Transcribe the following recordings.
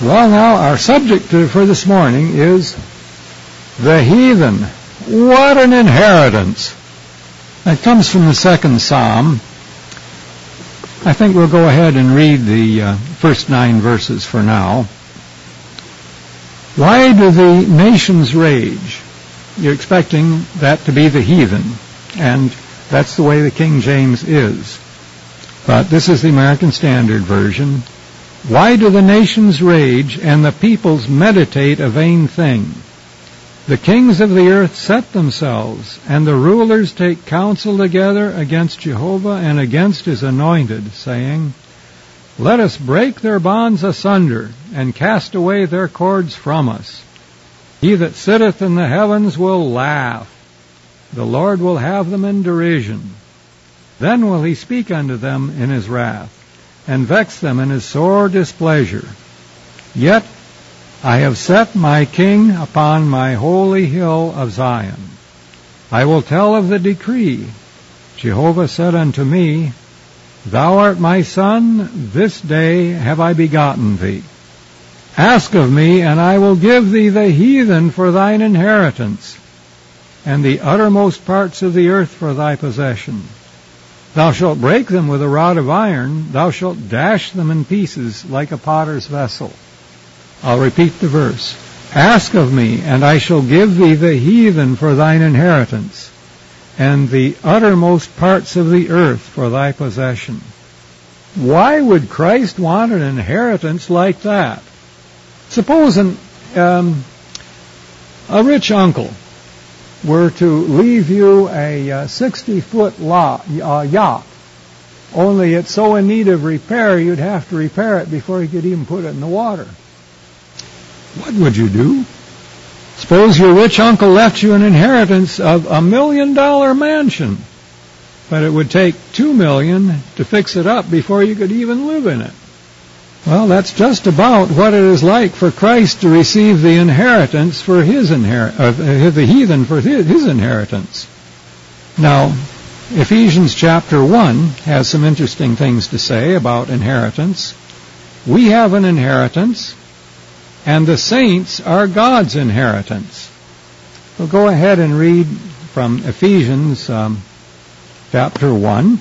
Well, now, our subject for this morning is the heathen. What an inheritance! That comes from the 2nd Psalm. I think we'll go ahead and read the first 9 verses for now. Why do the nations rage? You're expecting that to be the heathen, and that's the way the King James is. But this is the American Standard Version. Why do the nations rage and the peoples meditate a vain thing? The kings of the earth set themselves, and the rulers take counsel together against Jehovah and against his anointed, saying, Let us break their bonds asunder, and cast away their cords from us. He that sitteth in the heavens will laugh. The Lord will have them in derision. Then will he speak unto them in his wrath, and vex them in his sore displeasure. Yet I have set my king upon my holy hill of Zion. I will tell of the decree. Jehovah said unto me, Thou art my son, this day have I begotten thee. Ask of me, and I will give thee the heathen for thine inheritance, and the uttermost parts of the earth for thy possession. Thou shalt break them with a rod of iron, thou shalt dash them in pieces like a potter's vessel. I'll repeat the verse. Ask of me, and I shall give thee the heathen for thine inheritance, and the uttermost parts of the earth for thy possession. Why would Christ want an inheritance like that? Suppose a rich uncle were to leave you a 60-foot yacht, only it's so in need of repair you'd have to repair it before you could even put it in the water. What would you do? Suppose your rich uncle left you an inheritance of $1 million mansion, but it would take $2 million to fix it up before you could even live in it. Well, that's just about what it is like for Christ to receive the inheritance for the heathen for his inheritance. Now, Ephesians chapter 1 has some interesting things to say about inheritance. We have an inheritance, and the saints are God's inheritance. We'll go ahead and read from Ephesians chapter 1.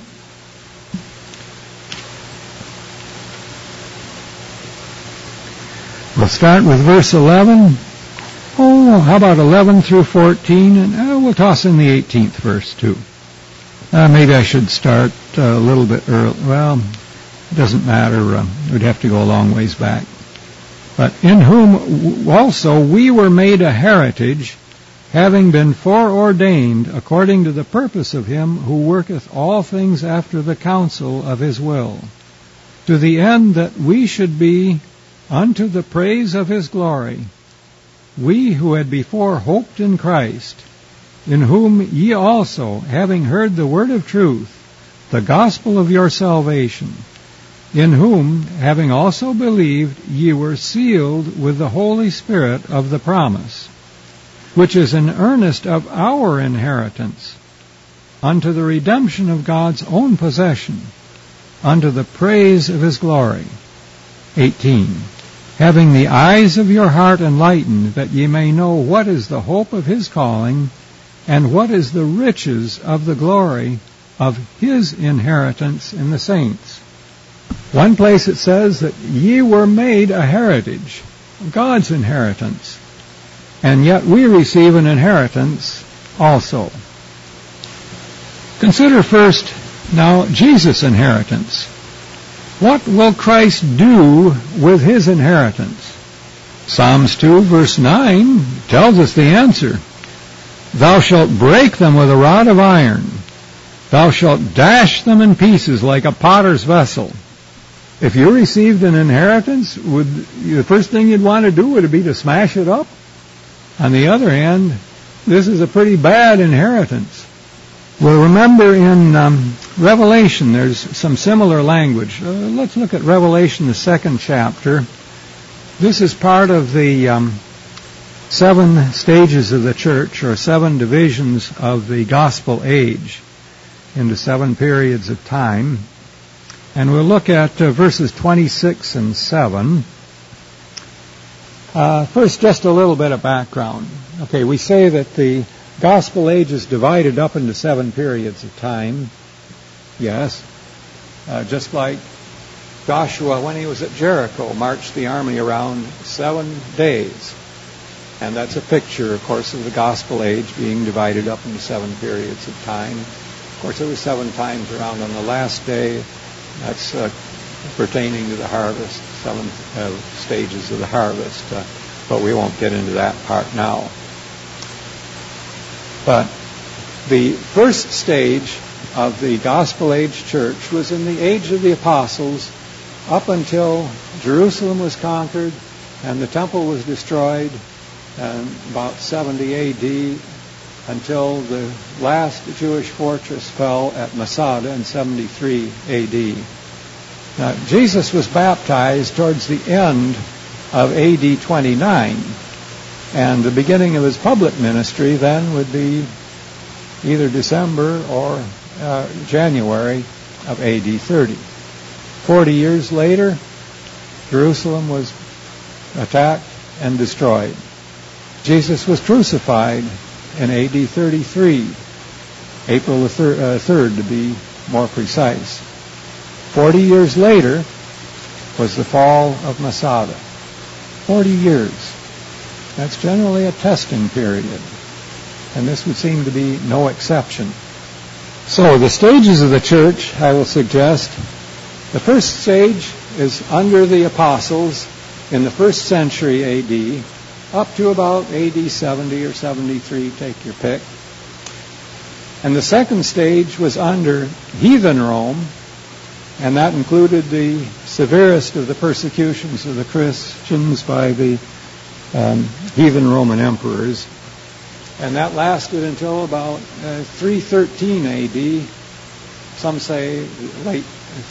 We'll start with verse 11. How about 11 through 14? And we'll toss in the 18th verse too. Maybe I should start a little bit early. Well, it doesn't matter. We'd have to go a long ways back. But in whom also we were made a heritage, having been foreordained according to the purpose of him who worketh all things after the counsel of his will, to the end that we should be unto the praise of his glory, we who had before hoped in Christ, in whom ye also, having heard the word of truth, the gospel of your salvation, in whom, having also believed, ye were sealed with the Holy Spirit of the promise, which is an earnest of our inheritance, unto the redemption of God's own possession, unto the praise of his glory. 18. Having the eyes of your heart enlightened, that ye may know what is the hope of his calling, and what is the riches of the glory of his inheritance in the saints. One place it says that ye were made a heritage, God's inheritance, and yet we receive an inheritance also. Consider first now Jesus' inheritance. What will Christ do with his inheritance? Psalms 2 verse 9 tells us the answer. Thou shalt break them with a rod of iron. Thou shalt dash them in pieces like a potter's vessel. If you received an inheritance, the first thing you'd want to do would be to smash it up? On the other hand, this is a pretty bad inheritance. Well, remember in Revelation, there's some similar language. Let's look at Revelation, the 2nd chapter. This is part of the 7 stages of the church, or 7 divisions of the gospel age, into 7 periods of time. And we'll look at verses 26 and 7. First, just a little bit of background. Okay, we say that the Gospel age is divided up into 7 periods of time. Yes. Just like Joshua, when he was at Jericho, marched the army around 7 days. And that's a picture, of course, of the Gospel age being divided up into 7 periods of time. Of course, it was 7 times around on the last day. That's pertaining to the harvest, 7 stages of the harvest. But we won't get into that part now. But the first stage of the Gospel age church was in the age of the apostles, up until Jerusalem was conquered and the temple was destroyed about 70 A.D. until the last Jewish fortress fell at Masada in 73 A.D. Now, Jesus was baptized towards the end of A.D. 29, and the beginning of his public ministry then would be either December or January of A.D. 30. 40 years later, Jerusalem was attacked and destroyed. Jesus was crucified in A.D. 33, April the 3rd to be more precise. 40 years later was the fall of Masada. 40 years. That's generally a testing period, and this would seem to be no exception. So the stages of the church, I will suggest, the first stage is under the apostles in the first century A.D., up to about A.D. 70 or 73, take your pick. And the second stage was under heathen Rome, and that included the severest of the persecutions of the Christians by the heathen Roman emperors. And that lasted until about 313 A.D., some say late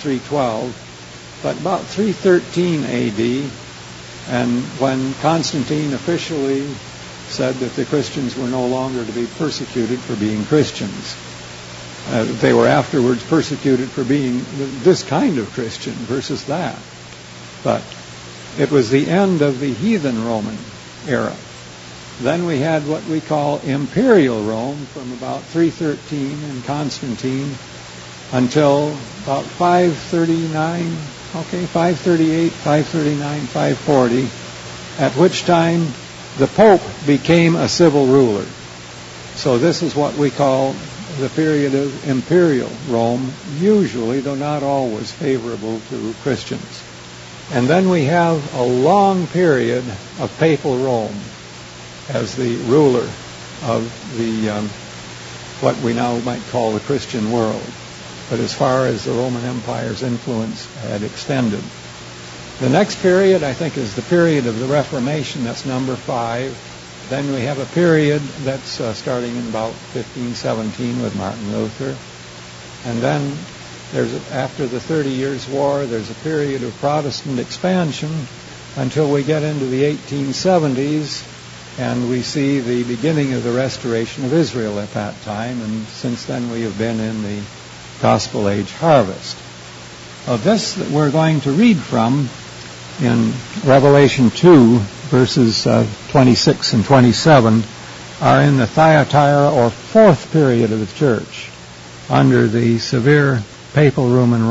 312, but about 313 A.D., and when Constantine officially said that the Christians were no longer to be persecuted for being Christians. They were afterwards persecuted for being this kind of Christian versus that. But it was the end of the heathen Roman era. Then we had what we call imperial Rome from about 313 and Constantine until about 539, 538, 539, 540, at which time the Pope became a civil ruler. So this is what we call the period of imperial Rome, usually, though not always, favorable to Christians. And then we have a long period of papal Rome as the ruler of the what we now might call the Christian world. But as far as the Roman Empire's influence had extended. The next period, I think, is the period of the Reformation. That's number 5. Then we have a period that's starting in about 1517 with Martin Luther. And then after the 30 Years' War, there's a period of Protestant expansion until we get into the 1870s, and we see the beginning of the restoration of Israel at that time. And since then we have been in the Gospel Age harvest. This that we're going to read from in Revelation 2, verses 26 and 27, are in the Thyatira or 4th period of the church, under the severe papal Roman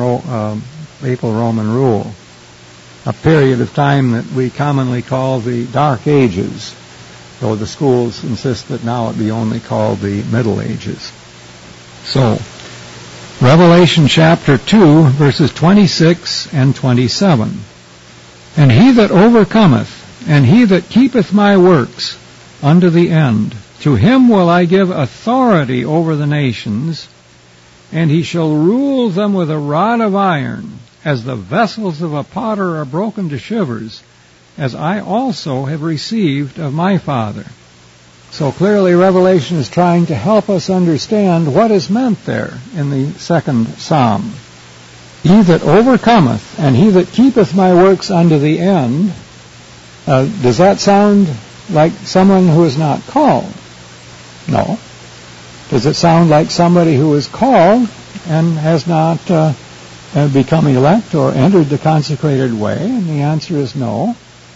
rule, a period of time that we commonly call the Dark Ages, though the schools insist that now it be only called the Middle Ages. So, Revelation chapter 2, verses 26 and 27. And he that overcometh, and he that keepeth my works unto the end, to him will I give authority over the nations, and he shall rule them with a rod of iron, as the vessels of a potter are broken to shivers, as I also have received of my Father. So clearly Revelation is trying to help us understand what is meant there in the second psalm. He that overcometh, and he that keepeth my works unto the end. Does that sound like someone who is not called? No. Does it sound like somebody who is called and has not become elect or entered the consecrated way? And the answer is no.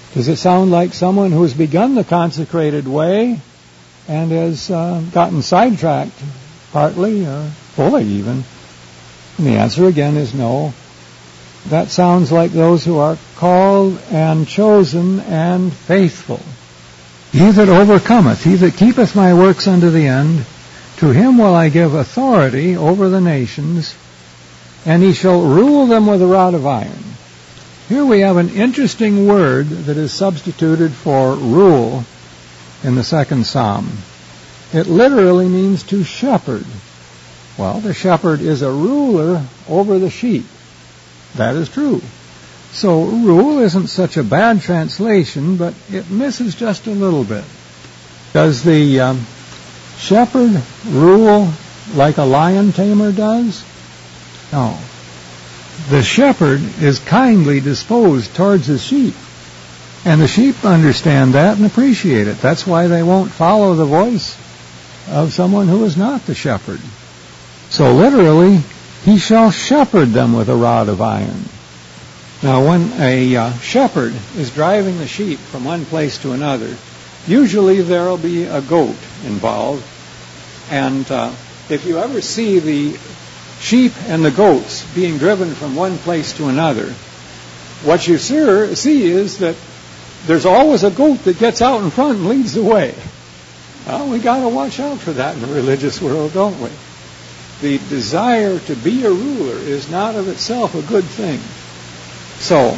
Does it sound like someone who has begun the consecrated way and has gotten sidetracked, partly or fully even? And the answer again is no. That sounds like those who are called and chosen and faithful. He that overcometh, he that keepeth my works unto the end, to him will I give authority over the nations, and he shall rule them with a rod of iron. Here we have an interesting word that is substituted for rule in the second psalm. It literally means to shepherd. Well, the shepherd is a ruler over the sheep. That is true. So rule isn't such a bad translation, but it misses just a little bit. Does the shepherd rule like a lion tamer does? No. The shepherd is kindly disposed towards his sheep. And the sheep understand that and appreciate it. That's why they won't follow the voice of someone who is not the shepherd. So literally, he shall shepherd them with a rod of iron. Now, when a shepherd is driving the sheep from one place to another, usually there will be a goat involved. And if you ever see the sheep and the goats being driven from one place to another, what you see is that there's always a goat that gets out in front and leads the way. Well, we got to watch out for that in the religious world, don't we? The desire to be a ruler is not of itself a good thing. So,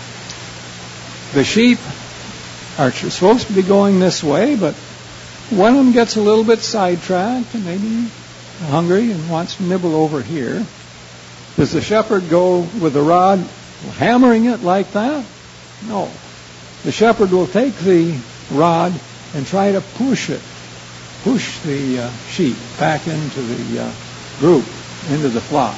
the sheep are supposed to be going this way, but one of them gets a little bit sidetracked and maybe hungry and wants to nibble over here. Does the shepherd go with the rod, hammering it like that? No. The shepherd will take the rod and try to push the sheep back into the group, into the flock.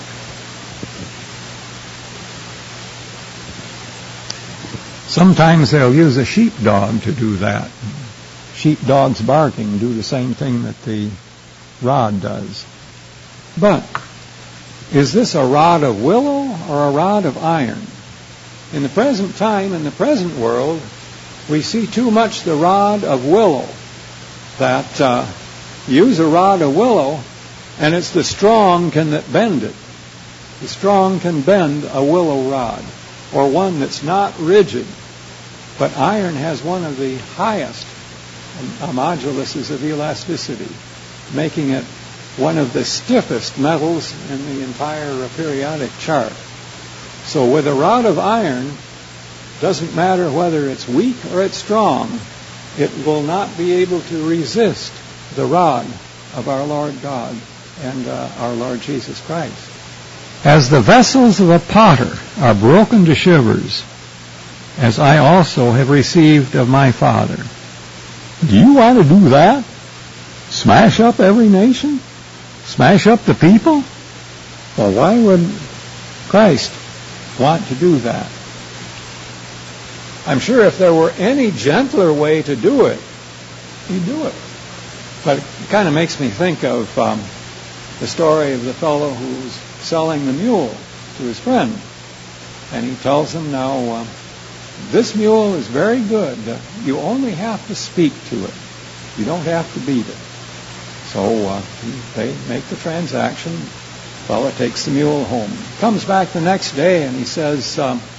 Sometimes they'll use a sheepdog to do that. Sheepdogs barking do the same thing that the rod does. But is this a rod of willow or a rod of iron? In the present time, in the present world, we see too much the rod of willow. That use a rod of willow, and it's the strong that bend it. The strong can bend a willow rod, or one that's not rigid. But iron has one of the highest moduluses of elasticity, making it one of the stiffest metals in the entire periodic chart. So with a rod of iron, doesn't matter whether it's weak or it's strong, it will not be able to resist the rod of our Lord God and our Lord Jesus Christ. As the vessels of a potter are broken to shivers, as I also have received of my Father. Do you want to do that? Smash up every nation? Smash up the people? Well, why would Christ want to do that? I'm sure if there were any gentler way to do it, he'd do it. But it kind of makes me think of the story of the fellow who's selling the mule to his friend. And he tells him, now, this mule is very good. You only have to speak to it. You don't have to beat it. So they make the transaction. The fellow takes the mule home. Comes back the next day and he says,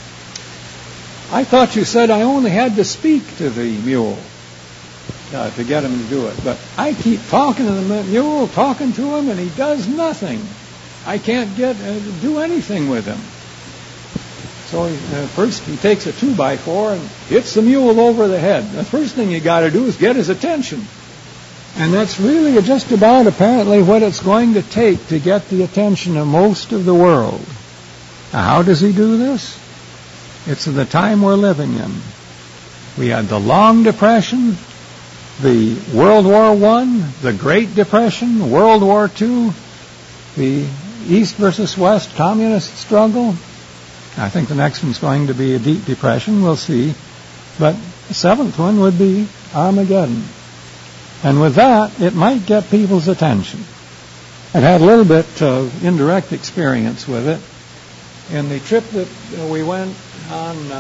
I thought you said I only had to speak to the mule to get him to do it. But I keep talking to the mule, talking to him, and he does nothing. I can't do anything with him. So first he takes a 2x4 and hits the mule over the head. The first thing you got to do is get his attention. And that's really just about apparently what it's going to take to get the attention of most of the world. Now, how does he do this? It's in the time we're living in. We had the Long Depression, the World War I, the Great Depression, World War II, the East versus West communist struggle. I think the next one's going to be a deep depression. We'll see. But the seventh one would be Armageddon. And with that, it might get people's attention. I've had a little bit of indirect experience with it. In the trip that we went on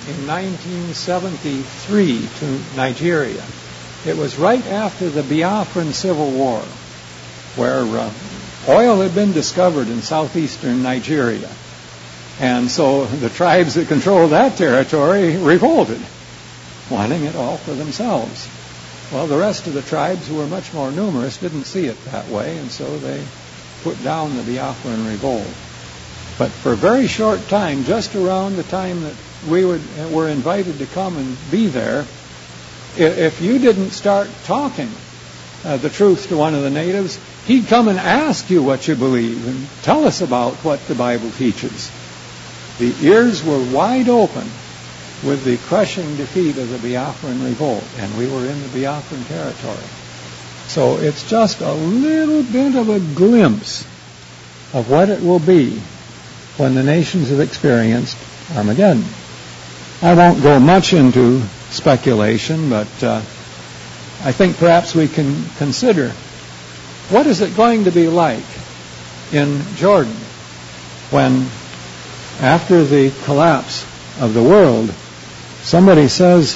in 1973 to Nigeria. It was right after the Biafran Civil War, where oil had been discovered in southeastern Nigeria. And so the tribes that controlled that territory revolted, wanting it all for themselves. Well, the rest of the tribes, who were much more numerous, didn't see it that way, and so they put down the Biafran revolt. But for a very short time, just around the time that we were invited to come and be there, if you didn't start talking the truth to one of the natives, he'd come and ask you what you believe and tell us about what the Bible teaches. The ears were wide open with the crushing defeat of the Biafran revolt, and we were in the Biafran territory. So it's just a little bit of a glimpse of what it will be when the nations have experienced Armageddon. I won't go much into speculation, but I think perhaps we can consider, what is it going to be like in Jordan when, after the collapse of the world, somebody says,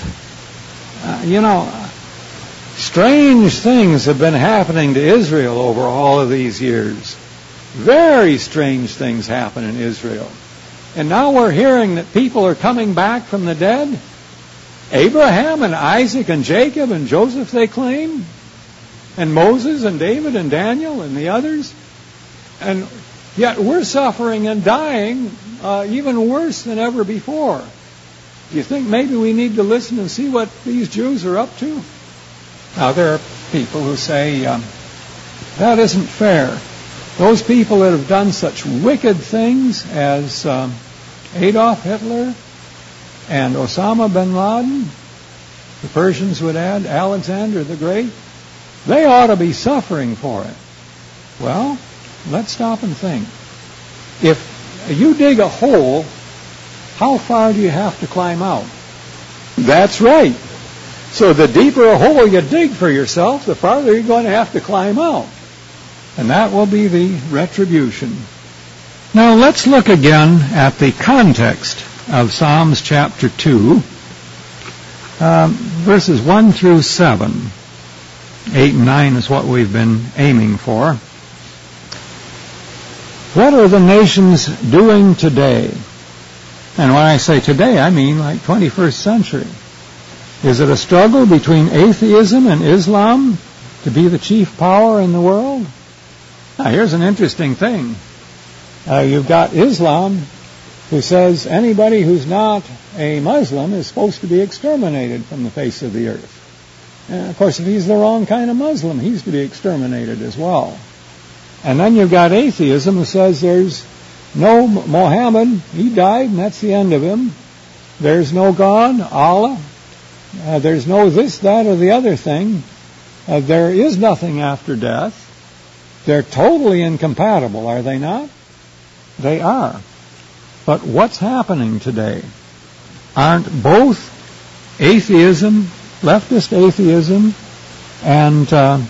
strange things have been happening to Israel over all of these years. Very strange things happen in Israel. And now we're hearing that people are coming back from the dead. Abraham and Isaac and Jacob and Joseph, they claim. And Moses and David and Daniel and the others. And yet we're suffering and dying even worse than ever before. Do you think maybe we need to listen and see what these Jews are up to? Now, there are people who say, that isn't fair. Those people that have done such wicked things as Adolf Hitler and Osama bin Laden, the Persians would add, Alexander the Great, they ought to be suffering for it. Well, let's stop and think. If you dig a hole, how far do you have to climb out? That's right. So the deeper a hole you dig for yourself, the farther you're going to have to climb out. And that will be the retribution. Now let's look again at the context of Psalms chapter 2, verses 1 through 7. 8 and 9 is what we've been aiming for. What are the nations doing today? And when I say today, I mean like 21st century. Is it a struggle between atheism and Islam to be the chief power in the world? Now, here's an interesting thing. You've got Islam, who says anybody who's not a Muslim is supposed to be exterminated from the face of the earth. And of course, if he's the wrong kind of Muslim, he's to be exterminated as well. And then you've got atheism, who says there's no Muhammad, he died, and that's the end of him. There's no God, Allah. There's no this, that, or the other thing. There is nothing after death. They're totally incompatible, are they not? They are. But what's happening today? Aren't both atheism, leftist atheism, and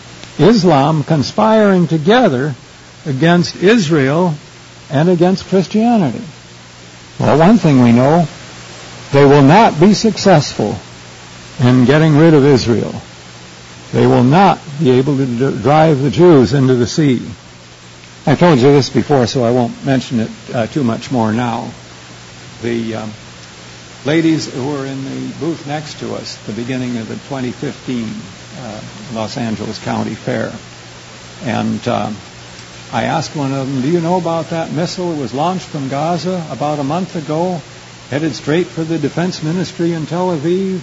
Islam conspiring together against Israel and against Christianity? Well, one thing we know, they will not be successful in getting rid of Israel. They will not be able to drive the Jews into the sea. I told you this before, so I won't mention it too much more now. The ladies who were in the booth next to us at the beginning of the 2015 Los Angeles County Fair, and I asked one of them, do you know about that missile that was launched from Gaza about a month ago, headed straight for the Defense Ministry in Tel Aviv?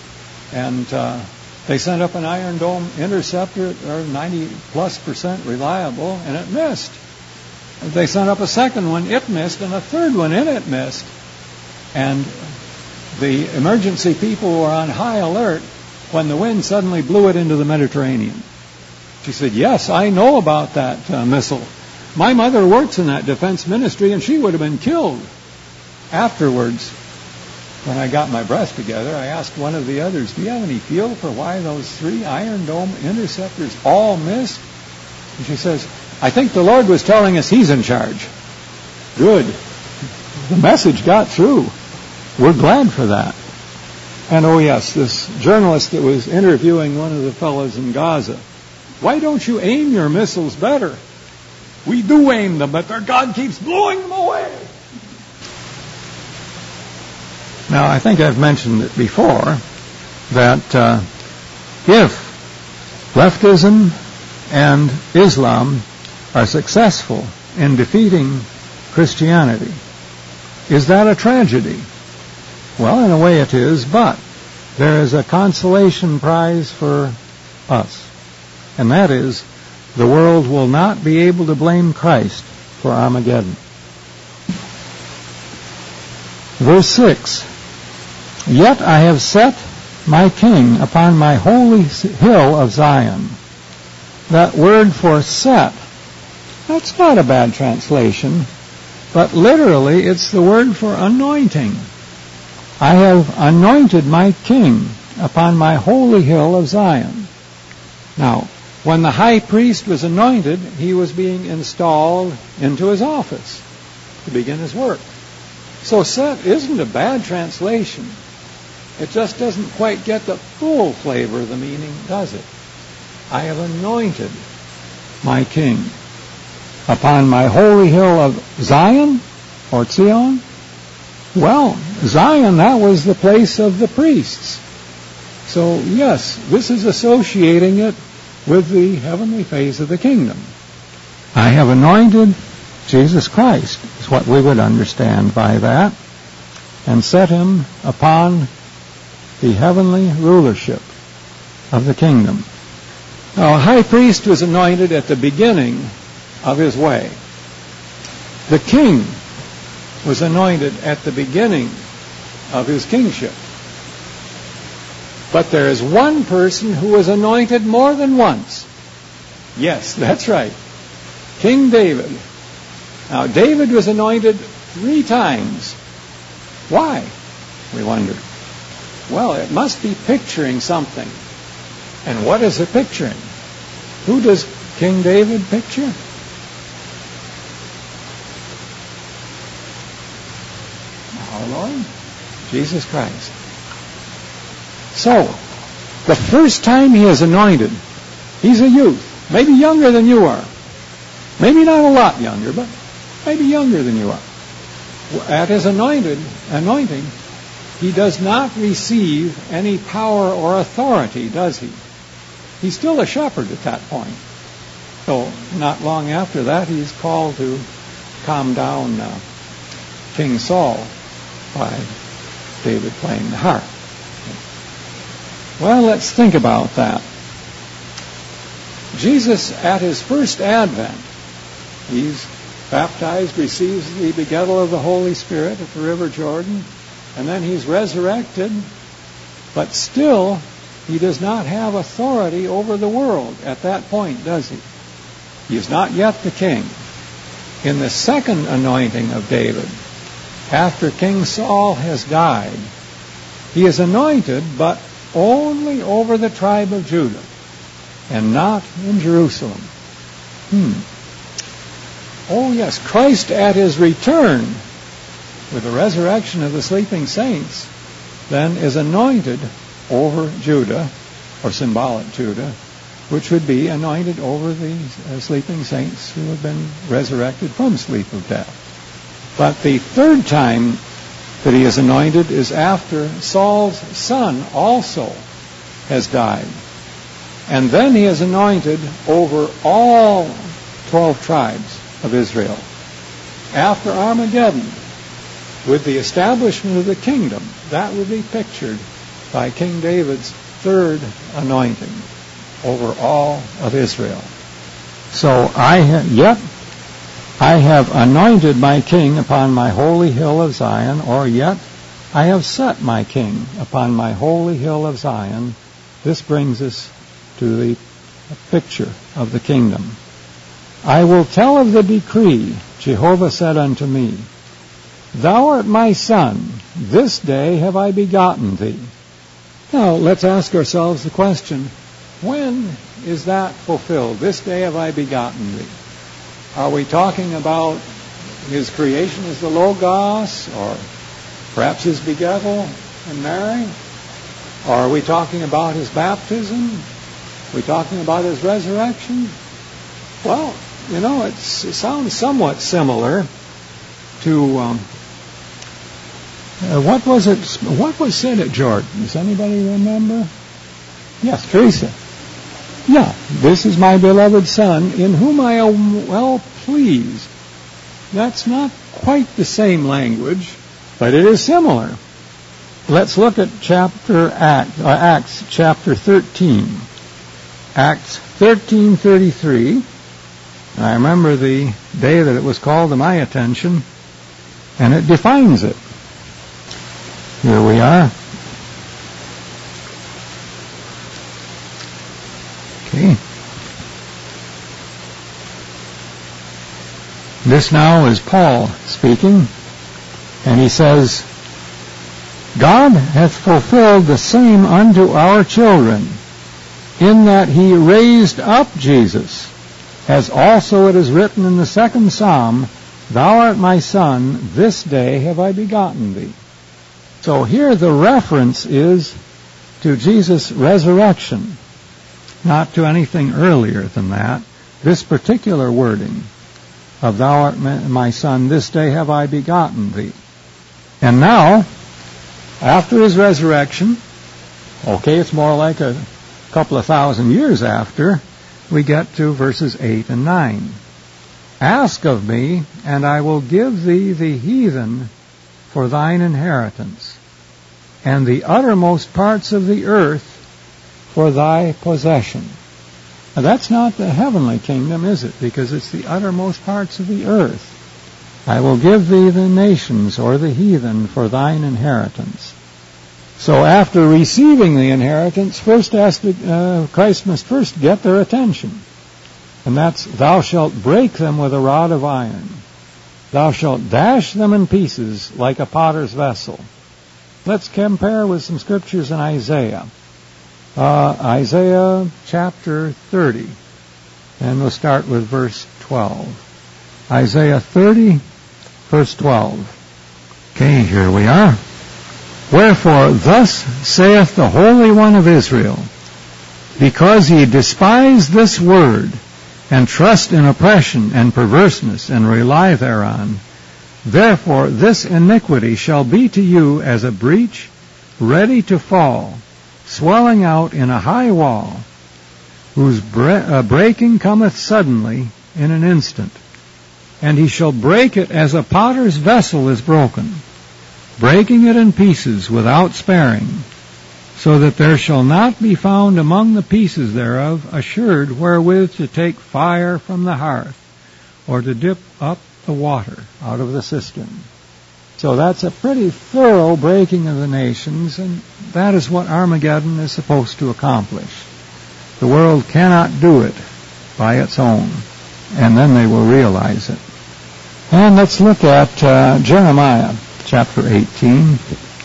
And they sent up an Iron Dome interceptor, or 90+% reliable, and it missed. They sent up a second one, it missed, and a third one, and it missed. And the emergency people were on high alert when the wind suddenly blew it into the Mediterranean. She said, yes, I know about that missile. My mother works in that defense ministry, and she would have been killed. Afterwards, when I got my breath together, I asked one of the others, do you have any feel for why those 3 Iron Dome interceptors all missed? And she says, I think the Lord was telling us He's in charge. Good. The message got through. We're glad for that. And oh yes, this journalist that was interviewing one of the fellows in Gaza, why don't you aim your missiles better? We do aim them, but our God keeps blowing them away. Now, I think I've mentioned it before that if leftism and Islam are successful in defeating Christianity, is that a tragedy? Well, in a way it is, but there is a consolation prize for us, and that is the world will not be able to blame Christ for Armageddon. Verse 6, Yet I have set my king upon my holy hill of Zion. That word for set, that's not a bad translation, but literally it's the word for anointing. I have anointed my king upon my holy hill of Zion. Now, when the high priest was anointed, he was being installed into his office to begin his work. So set isn't a bad translation. It just doesn't quite get the full flavor of the meaning, does it? I have anointed my king upon my holy hill of Zion, or Zion. Well, Zion, that was the place of the priests. So, yes, this is associating it with the heavenly phase of the kingdom. I have anointed Jesus Christ, is what we would understand by that, and set him upon the heavenly rulership of the kingdom. Now, a high priest was anointed at the beginning of his way. The king was anointed at the beginning of his kingship. But there is one person who was anointed more than once. Yes, that's right. King David. Now, David was anointed 3 times. Why? We wonder. Well, it must be picturing something. And what is it picturing? Who does King David picture? Our Lord Jesus Christ. So, the first time he is anointed, he's a youth, maybe younger than you are. Maybe not a lot younger, but maybe younger than you are. At his anointing, he does not receive any power or authority, does he? He's still a shepherd at that point. So, not long after that, he's called to calm down King Saul by David playing the harp. Well, let's think about that. Jesus, at his first advent, he's baptized, receives the begettal of the Holy Spirit at the River Jordan, and then he's resurrected, but still he does not have authority over the world at that point, does he? He is not yet the king. In the second anointing of David, after King Saul has died, he is anointed, but only over the tribe of Judah, and not in Jerusalem. Oh yes, Christ at his return, with the resurrection of the sleeping saints, then is anointed over Judah, or symbolic Judah, which would be anointed over the sleeping saints who have been resurrected from sleep of death. But the third time that he is anointed is after Saul's son also has died. And then he is anointed over all 12 tribes of Israel. After Armageddon, with the establishment of the kingdom, that will be pictured by King David's third anointing over all of Israel. So I have anointed my king upon my holy hill of Zion, or yet I have set my king upon my holy hill of Zion. This brings us to the picture of the kingdom. I will tell of the decree. Jehovah said unto me, Thou art my son, this day have I begotten thee. Now, let's ask ourselves the question, when is that fulfilled? This day have I begotten thee. Are we talking about his creation as the Logos, or perhaps his begettal and Mary? Or are we talking about his baptism? Are we talking about his resurrection? Well, it sounds somewhat similar to what was it? What was said at Jordan? Does anybody remember? Yes, Teresa. Yeah, this is my beloved Son, in whom I am well pleased. That's not quite the same language, but it is similar. Let's look at Acts chapter 13. Acts 13:33. I remember the day that it was called to my attention, and it defines it. Here we are. Okay. This now is Paul speaking, and he says, God hath fulfilled the same unto our children, in that he raised up Jesus, as also it is written in the 2nd Psalm, Thou art my Son, this day have I begotten thee. So here the reference is to Jesus' resurrection, not to anything earlier than that. This particular wording of Thou art my Son, this day have I begotten thee. And now, after his resurrection, it's more like a couple of thousand years after, we get to verses 8 and 9. Ask of me, and I will give thee the heathen for thine inheritance, and the uttermost parts of the earth for thy possession. Now, that's not the heavenly kingdom, is it? Because it's the uttermost parts of the earth. I will give thee the nations, or the heathen, for thine inheritance. So after receiving the inheritance, Christ must first get their attention. And that's, Thou shalt break them with a rod of iron. Thou shalt dash them in pieces like a potter's vessel. Let's compare with some scriptures in Isaiah. Isaiah chapter 30. And we'll start with verse 12. Isaiah 30, verse 12. Okay, here we are. Wherefore, thus saith the Holy One of Israel, because ye despise this word, and trust in oppression and perverseness, and rely thereon, therefore this iniquity shall be to you as a breach ready to fall, swelling out in a high wall, whose breaking cometh suddenly in an instant. And he shall break it as a potter's vessel is broken, breaking it in pieces without sparing, so that there shall not be found among the pieces thereof a sherd wherewith to take fire from the hearth, or to dip up the water out of the cistern. So that's a pretty thorough breaking of the nations, and that is what Armageddon is supposed to accomplish. The world cannot do it by its own, and then they will realize it. And let's look at Jeremiah chapter 18.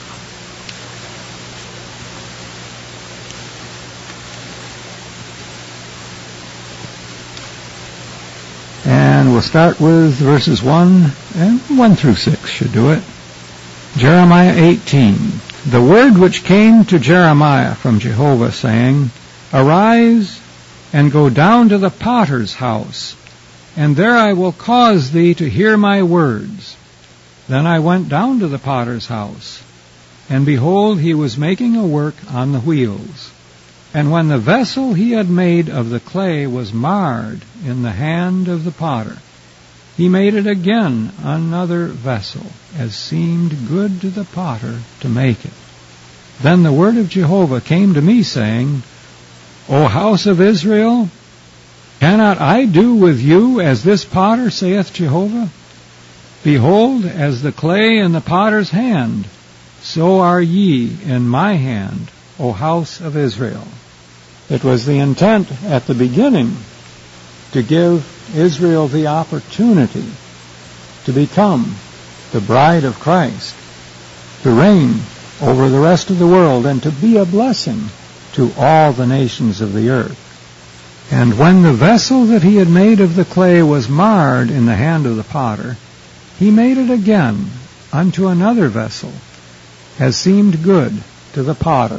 And we'll start with verses 1 through 6 should do it. Jeremiah 18. The word which came to Jeremiah from Jehovah, saying, Arise, and go down to the potter's house, and there I will cause thee to hear my words. Then I went down to the potter's house, and behold, he was making a work on the wheels. And when the vessel he had made of the clay was marred in the hand of the potter, he made it again another vessel, as seemed good to the potter to make it. Then the word of Jehovah came to me, saying, O house of Israel, cannot I do with you as this potter, saith Jehovah? Behold, as the clay in the potter's hand, so are ye in my hand, O house of Israel. It was the intent at the beginning to give Israel the opportunity to become the bride of Christ, to reign over the rest of the world, and to be a blessing to all the nations of the earth. And when the vessel that he had made of the clay was marred in the hand of the potter, he made it again unto another vessel, as seemed good to the potter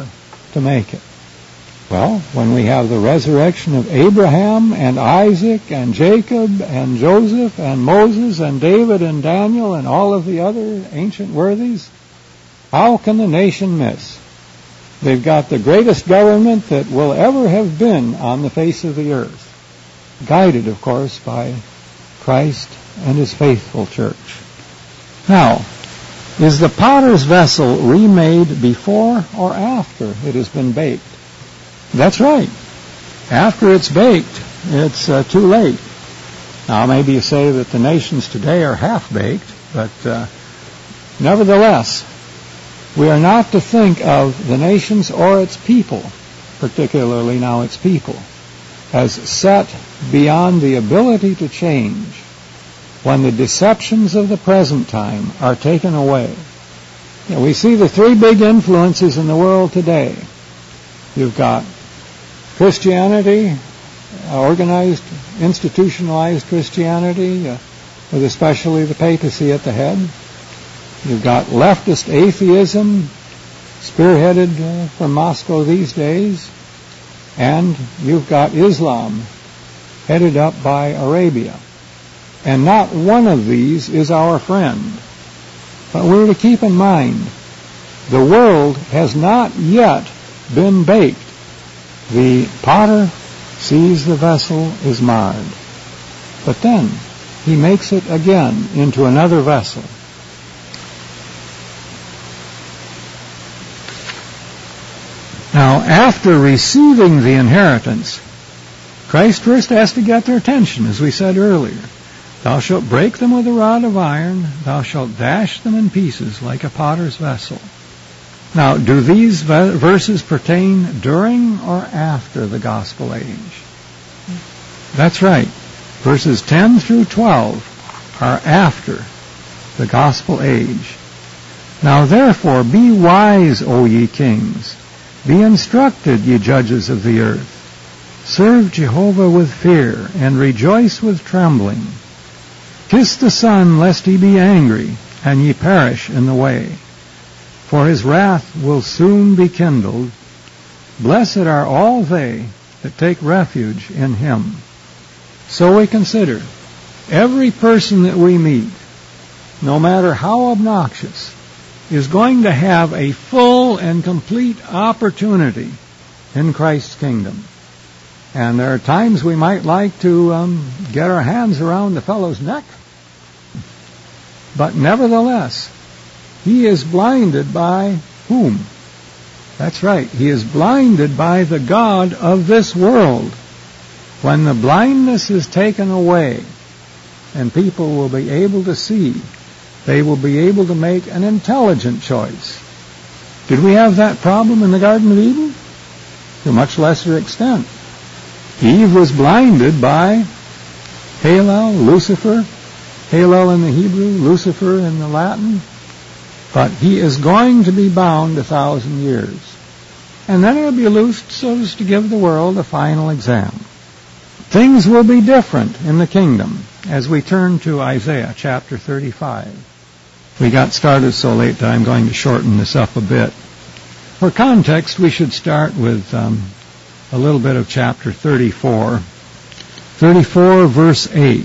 to make it? Well, when we have the resurrection of Abraham and Isaac and Jacob and Joseph and Moses and David and Daniel and all of the other ancient worthies, how can the nation miss? They've got the greatest government that will ever have been on the face of the earth, guided, of course, by Christ and His faithful church. Now, is the potter's vessel remade before or after it has been baked? That's right. After it's baked, it's too late. Now, maybe you say that the nations today are half-baked, but nevertheless, we are not to think of the nations or its people, particularly now its people, as set beyond the ability to change when the deceptions of the present time are taken away. Now, we see the three big influences in the world today. You've got Christianity, organized, institutionalized Christianity, with especially the papacy at the head. You've got leftist atheism, spearheaded from Moscow these days. And you've got Islam, headed up by Arabia. And not one of these is our friend. But we're to keep in mind, the world has not yet been baked. The potter sees the vessel is marred. But then he makes it again into another vessel. Now, after receiving the inheritance, Christ first has to get their attention, as we said earlier. Thou shalt break them with a rod of iron, thou shalt dash them in pieces like a potter's vessel. Now, do these verses pertain during or after the gospel age? That's right. Verses 10 through 12 are after the gospel age. Now, therefore, be wise, O ye kings. Be instructed, ye judges of the earth. Serve Jehovah with fear, and rejoice with trembling. Kiss the Son, lest he be angry, and ye perish in the way. For his wrath will soon be kindled. Blessed are all they that take refuge in him. So we consider every person that we meet, no matter how obnoxious, is going to have a full and complete opportunity in Christ's kingdom. And there are times we might like to get our hands around the fellow's neck. But nevertheless, he is blinded by whom? That's right. He is blinded by the god of this world. When the blindness is taken away and people will be able to see, they will be able to make an intelligent choice. Did we have that problem in the Garden of Eden? To a much lesser extent. Eve was blinded by Halel, Lucifer. Halel in the Hebrew, Lucifer in the Latin. But he is going to be bound 1,000 years. And then he'll be loosed so as to give the world a final exam. Things will be different in the kingdom as we turn to Isaiah chapter 35. We got started so late that I'm going to shorten this up a bit. For context, we should start with a little bit of chapter 34. 34 verse 8.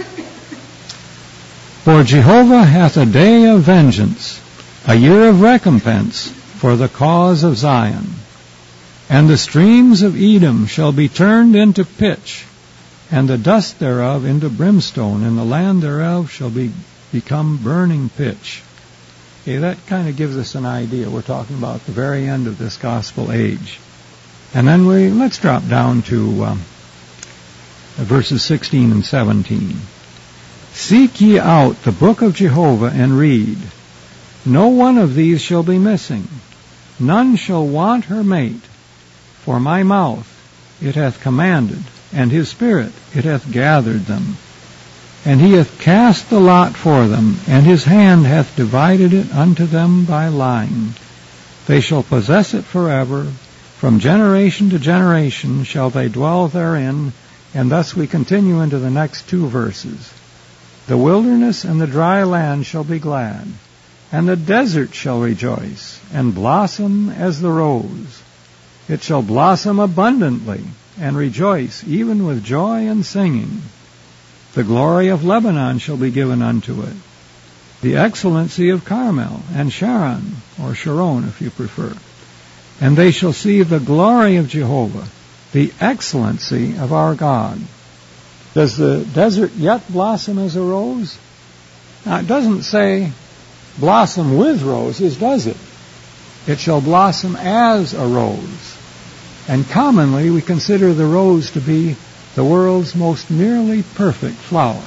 For Jehovah hath a day of vengeance, a year of recompense for the cause of Zion. And the streams of Edom shall be turned into pitch, and the dust thereof into brimstone, and the land thereof shall become burning pitch. Okay, that kind of gives us an idea. We're talking about the very end of this gospel age. And then let's drop down to verses 16 and 17. Seek ye out the book of Jehovah and read. No one of these shall be missing. None shall want her mate. For my mouth it hath commanded, and his spirit it hath gathered them. And he hath cast the lot for them, and his hand hath divided it unto them by line. They shall possess it forever. From generation to generation shall they dwell therein. And thus we continue into the next two verses. The wilderness and the dry land shall be glad, and the desert shall rejoice, and blossom as the rose. It shall blossom abundantly and rejoice, even with joy and singing. The glory of Lebanon shall be given unto it, the excellency of Carmel and Sharon, or Sharon if you prefer. And they shall see the glory of Jehovah, the excellency of our God. Does the desert yet blossom as a rose? Now, it doesn't say blossom with roses, does it? It shall blossom as a rose. And commonly we consider the rose to be the world's most nearly perfect flower.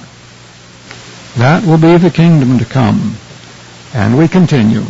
That will be the kingdom to come. And we continue.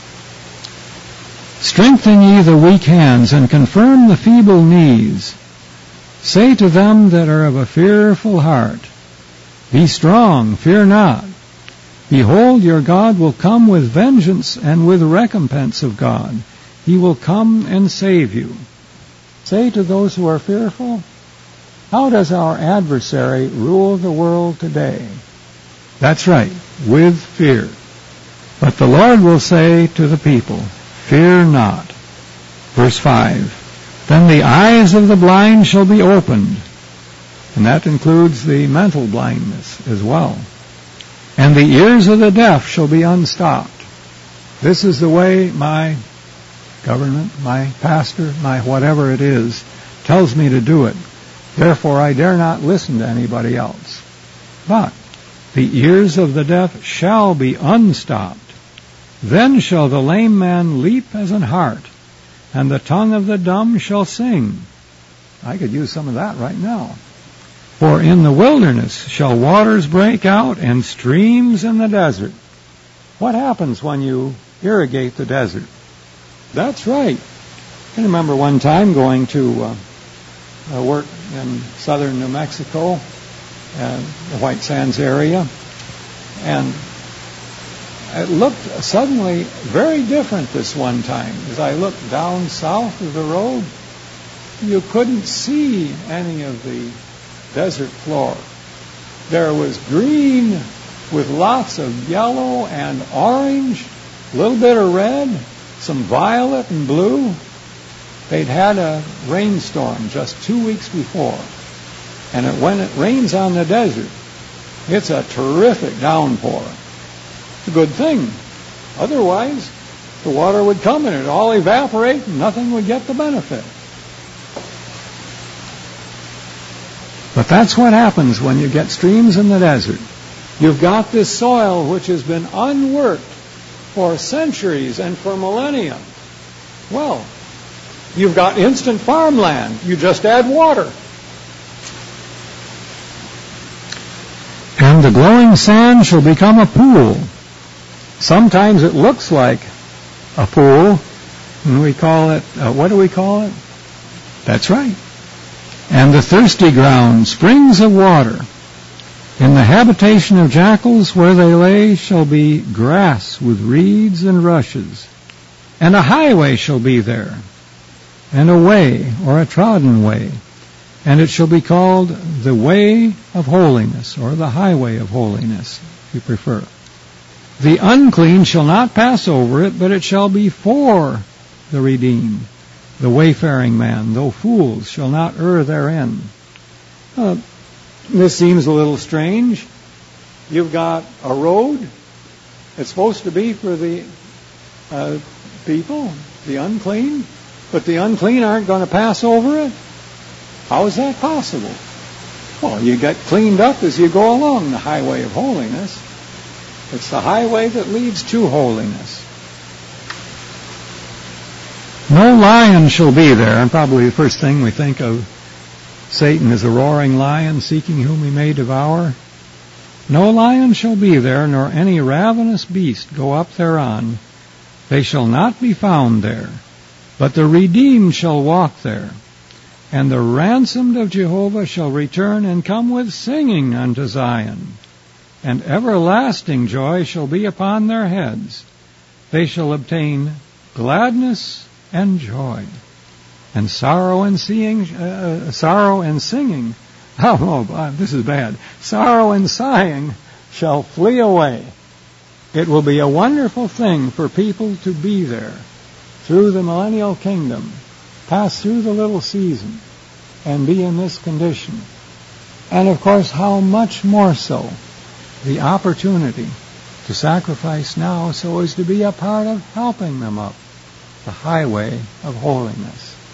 Strengthen ye the weak hands, and confirm the feeble knees. Say to them that are of a fearful heart, Be strong, fear not. Behold, your God will come with vengeance and with recompense of God. He will come and save you. Say to those who are fearful, how does our adversary rule the world today? That's right, with fear. But the Lord will say to the people, Fear not. Verse 5, Then the eyes of the blind shall be opened, and that includes the mental blindness as well. And the ears of the deaf shall be unstopped. This is the way my government, my pastor, my whatever it is, tells me to do it. Therefore I dare not listen to anybody else. But the ears of the deaf shall be unstopped. Then shall the lame man leap as an hart, and the tongue of the dumb shall sing. I could use some of that right now. For in the wilderness shall waters break out, and streams in the desert. What happens when you irrigate the desert? That's right. I remember one time going to work in southern New Mexico, the White Sands area, and it looked suddenly very different this one time. As I looked down south of the road, you couldn't see any of the desert floor. There was green with lots of yellow and orange, a little bit of red, some violet and blue. They'd had a rainstorm just 2 weeks before. And when it rains on the desert, it's a terrific downpour. It's a good thing. Otherwise, the water would come and it'd all evaporate and nothing would get the benefit. But that's what happens when you get streams in the desert. You've got this soil which has been unworked for centuries and for millennia. Well, you've got instant farmland. You just add water. And the glowing sand shall become a pool. Sometimes it looks like a pool, and we call it, what do we call it? That's right. And the thirsty ground, springs of water. In the habitation of jackals where they lay shall be grass with reeds and rushes. And a highway shall be there, and a way, or a trodden way. And it shall be called the way of holiness, or the highway of holiness, if you prefer. The unclean shall not pass over it, but it shall be for the redeemed, the wayfaring man, though fools shall not err therein. This seems a little strange. You've got a road. It's supposed to be for the people, the unclean, but the unclean aren't going to pass over it. How is that possible? Well, you get cleaned up as you go along the highway of holiness. It's the highway that leads to holiness. No lion shall be there. And probably the first thing we think of, Satan is a roaring lion seeking whom he may devour. No lion shall be there, nor any ravenous beast go up thereon. They shall not be found there, but the redeemed shall walk there. And the ransomed of Jehovah shall return and come with singing unto Zion. And everlasting joy shall be upon their heads. They shall obtain gladness and joy, and sorrow and singing. Oh, this is bad. Sorrow and sighing shall flee away. It will be a wonderful thing for people to be there through the millennial kingdom, pass through the little season and be in this condition. And of course, how much more so the opportunity to sacrifice now so as to be a part of helping them up the highway of holiness.